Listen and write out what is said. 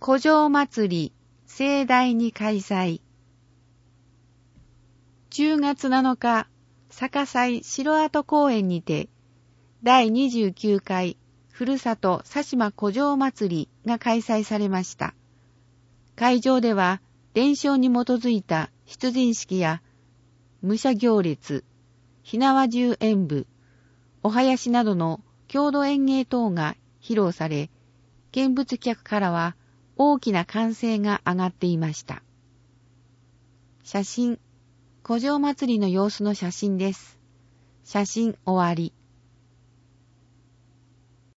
古城祭り盛大に開催。10月7日、逆祭城跡公園にて、第29回ふるさと佐島古城祭りが開催されました。会場では、伝承に基づいた出陣式や、武者行列、火縄銃演舞、お囃子などの郷土演芸等が披露され、見物客からは大きな歓声が上がっていました。写真、古城祭りの様子の写真です。写真終わり。